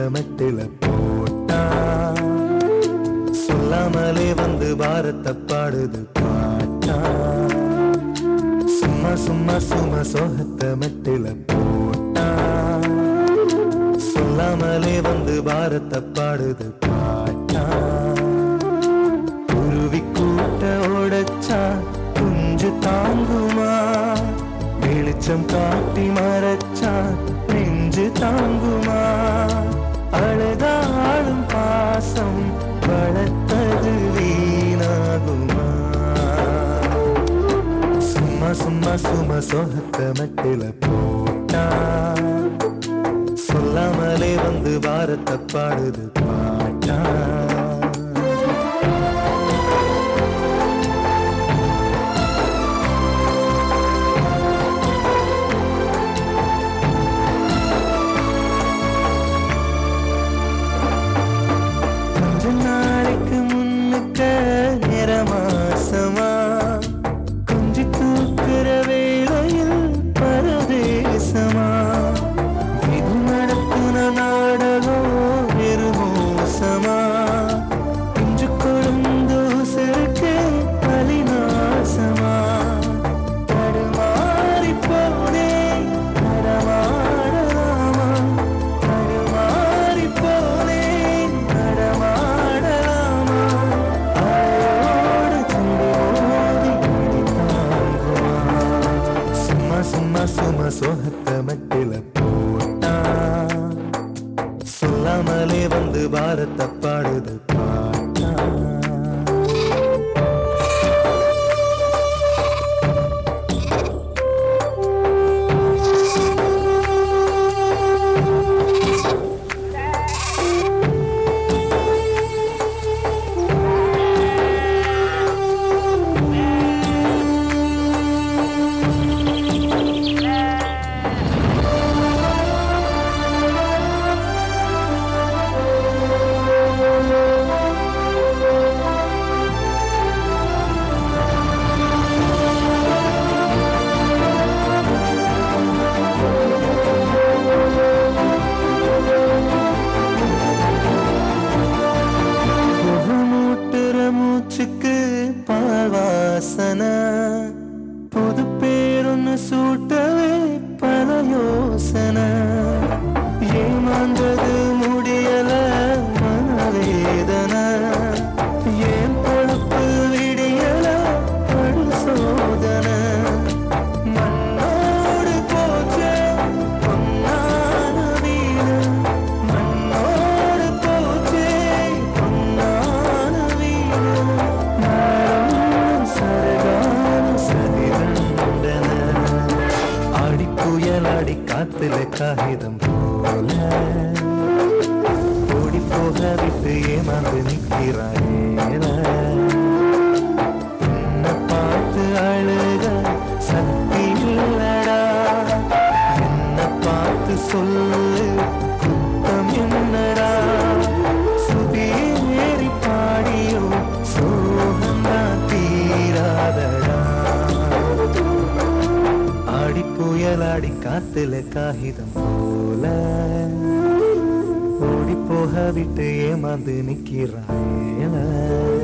மெட்டில போட்டா சொல்லாமலே வந்து பாரத்தை பாடுது பாட்டா சும்மா சும்மா சும்மா சோகத்தை மெட்டில போட்டா சொல்லாமலே வந்து பாரத்தை பாடுது பாட்டா குருவி கூட்ட உடைச்சா குஞ்சு தாங்குமா வெளிச்சம் காட்டி மறைச்சா நெஞ்சு தாங்குமா அழுதாடும் பாசம் வளர்த்தது வீணாகுமா சும்மா சும்மா சும்மா சோகத்தை மெட்டில போட்டா சொல்லாமலே வந்து பாரத்தை பாடுது பாட்டா நாளைக்கு முன்னுக்க நிறமாசமா குஞ்சு தூக்குற வேளையில் பரதேசமா இது நடத்துன நாடகம் வெறுமோசமா குஞ்சு கொழுந்து செருக்கே பலிநாசமா தடுமாறி போனே நடமாடலாமா தடுமாறி போனே சும்மா சோகத்தை மெட்டில போட்டா சொல்லாமலே வந்து பாரத்தை பாடுது பாட்டா மூச்சுக்கு பாவாசன புது பேரொன்னு சூட்டவே பல யோசனை ஏமாந்தது முடியல மனவேதனை ஏன் பொழப்பு விடியல படு சோதனை மண்ணோடு போச்சே பொன்னான வீடு மண்ணோடு போச்சே பொன்னான வீடு ஆடி காத்துல காகிதம் போல ஓடி போக விட்டு ஏமாந்து நிற்கிறாயேன என்ன பார்த்து அழுக சக்தி இல்லடா என்ன பார்த்து சொல்லு குத்தம் என்னடா சுதேறி பாடியோ சோகந்தா தீராதடா ஆடி புயலாடி காத்துல காகிதம் போல ஓடி போக விட்டு ஏமாந்து நிற்கிறாய்